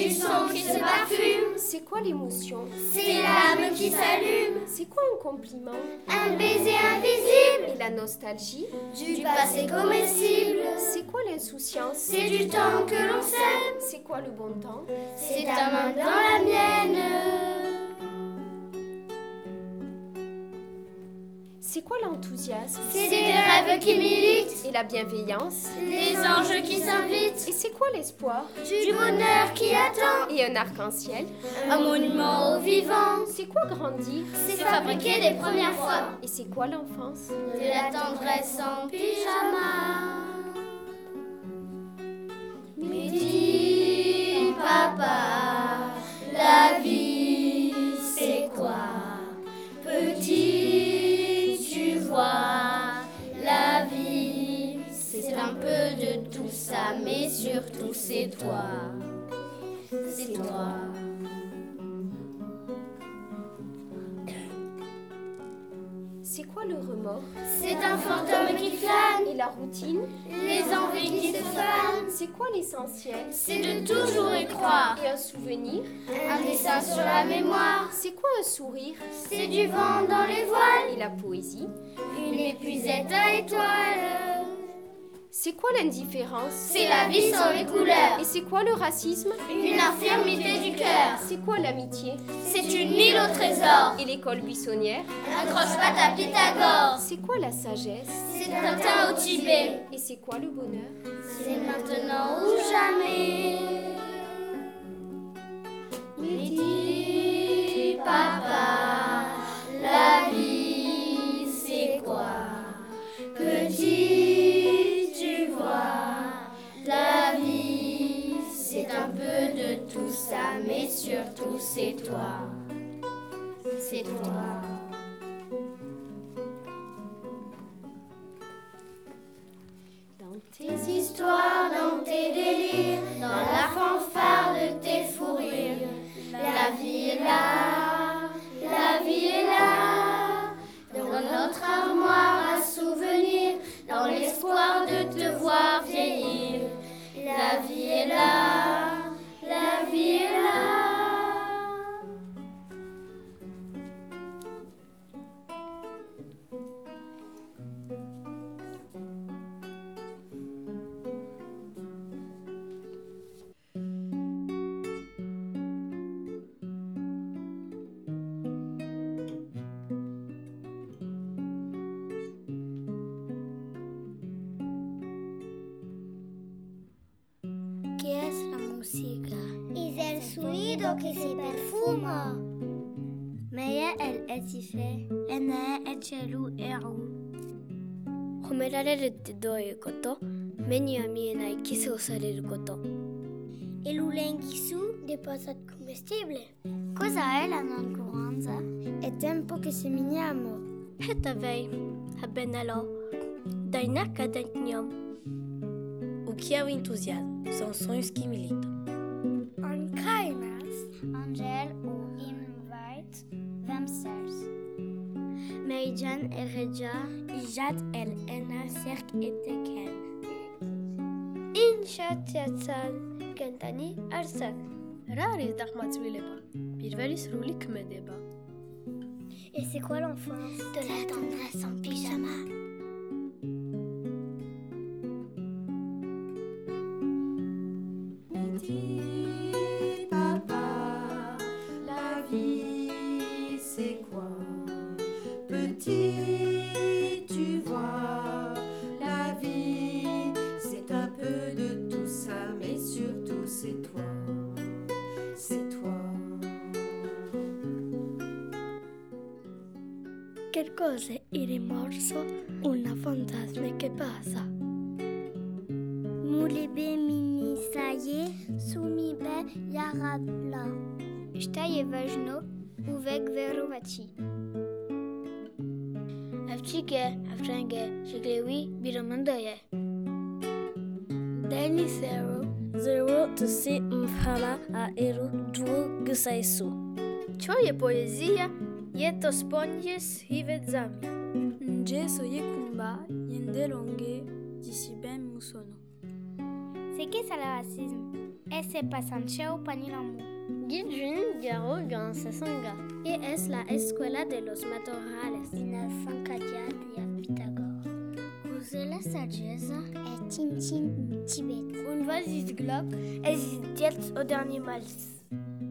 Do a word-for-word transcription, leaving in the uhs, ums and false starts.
du son qui se parfume. C'est quoi l'émotion? C'est l'âme qui s'allume. C'est quoi un compliment? Un baiser invisible. Et la nostalgie? Du passé comestible. C'est quoi l'insouciance? C'est du temps que l'on sème. C'est quoi le bon temps? C'est ta main dans la mienne. C'est quoi l'enthousiasme? C'est des rêves qui militent. Et la bienveillance? Des anges qui s'invitent. Et c'est quoi l'espoir? Du bonheur qui attend. Et un arc-en-ciel? Un monument au vivant. C'est quoi grandir? C'est fabriquer des premières fois. Et c'est quoi l'enfance? De la tendresse en pyjama. Mais dis, papa, la vie c'est quoi? Petit, tu vois, la vie c'est un peu de tout ça, mais surtout c'est toi, c'est toi. C'est quoi le remords? C'est un fantôme qui flâne. Et la routine? Les envies qui se fanent. C'est quoi l'essentiel? C'est de toujours y croire. Et un souvenir? Un dessin sur la mémoire. C'est quoi un sourire? C'est du vent dans les voiles. Et la poésie? Une épuisette à étoiles. C'est quoi l'indifférence? C'est la vie sans les couleurs. Et c'est quoi le racisme? Une infirmité du cœur. C'est quoi l'amitié? C'est une île au trésor. Et l'école buissonnière? Accroche-patte à Pythagore. C'est quoi la sagesse? C'est un teint au Tibet. Et c'est quoi le bonheur? C'est maintenant ou jamais. Mais dis, papa, la vie c'est quoi? Petit, tu vois, la vie c'est un peu de tout ça, mais surtout c'est toi, c'est toi. Dans tes histoires, dans tes délires, dans la fanfare de tes fous rires, la vie est là, la vie est là, dans notre armoire à souvenirs, dans l'espoir de te voir vieillir. La vie est là, la vie est là. ¿Qué es la música? Es el sonido que se perfuma. Maya el etife, ena echelu eru. 褒められるってどういうこと？目には見えないキスをされること。El ulenguisu de pasat comestible. Cosa è la noncuranza? È tempo che seminiamo. Hetavei, habenalo. Dainaka daitniom. O que é o entusiasmo? São sonhos que militam. Ankainas, Angel ou invite themselves. Meijan el reja, ijat el ena serk eteken. Inchat yatsal, kentani arsak. Rari daqmatzvileba, pirveli sruli kmedeba. Et c'est quoi l'enfance? De la tendresse en pyjama. Petit, tu vois, la vie, c'est un peu de tout ça, mais surtout c'est toi, c'est toi. Che cosa è il rimorso? Una fantasma che passa. Mulibe minisaye, sumibe yarabla. Shtaye vajno, uvek verovachi. Afchike, afchenge, shiglewi, biramandoye. Dani zero, zero to si mfama a eru dwu gusaisu. Choje poezia, jeto sponjes hivetzami. Nje soye kumba, yende longe, disiben musono. C'est qu'est-ce le racisme? Ese pasancheo paninamu. Gidjun Garo Gan Sasanga. ¿Qué es la escuela de los matorrales? Una fancadia de Pythagore. User la sagesse Et Tintin Tibet. Und was ist Glock? Es ist jetzt oder niemals.